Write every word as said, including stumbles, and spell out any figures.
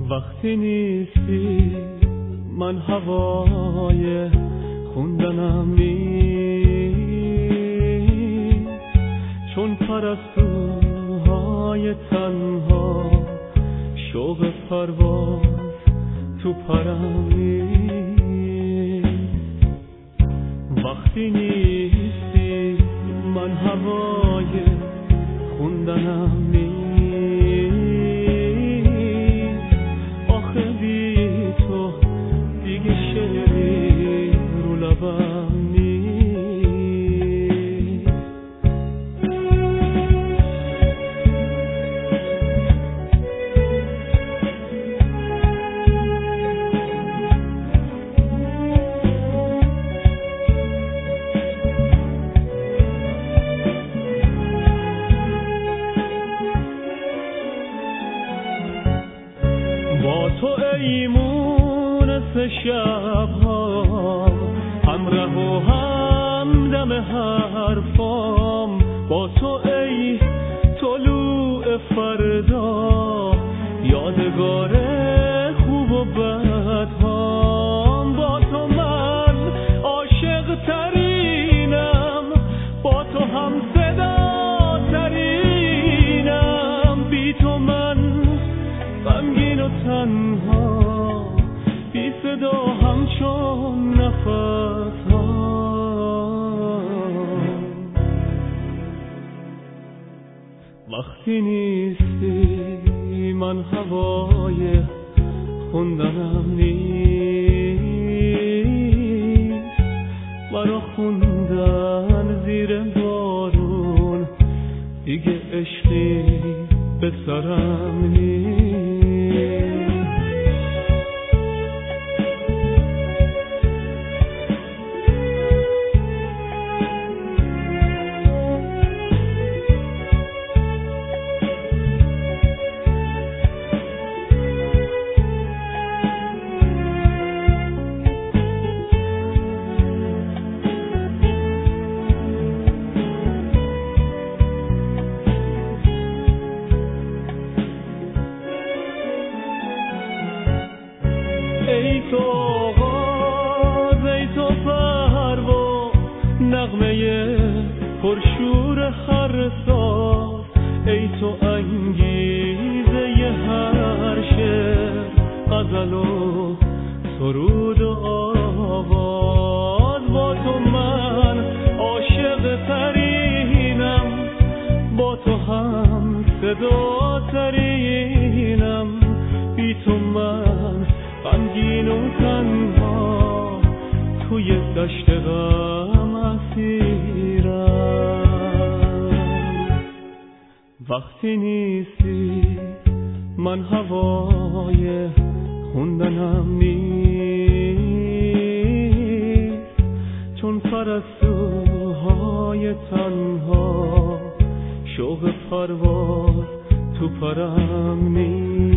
وقتی نیستی من هوای خوندنم نیست، چون پرستوهای تنها شوق پرواز تو پرم نیست. وقتی نیستی من هوای خوندنم نیست، آخه بی تو دیگه شعری رو لبم نیست. با تو ای مونس شب‌ها، همراه و همدم حرفام، با تو ای طلوع فردا، یادگار خوب و بدهام. با تو من عاشق ترینم، با تو هم صدا ترینم، بی تو من غمگین و تنها، بی صدا همچون نفس ها. وقتی نیستی من هوای خوندنم نیست، برا خوندن زیر بارون دیگه عشقی به سرم نیست. ای تو آغاز، ای تو پرواز، نغمه پرشور هر ساز، ای تو انگیزه هر شعر، غزل و سرود و آواز. با تو من عاشق ترینم، با تو هم صدا ترینم، بی تو من غمگین و تنها توی دشت غم اسیرم. وقتی نیستی من هوای خوندنم نیست، چون پرستوهای تنها شوق پرواز تو پرم نیست.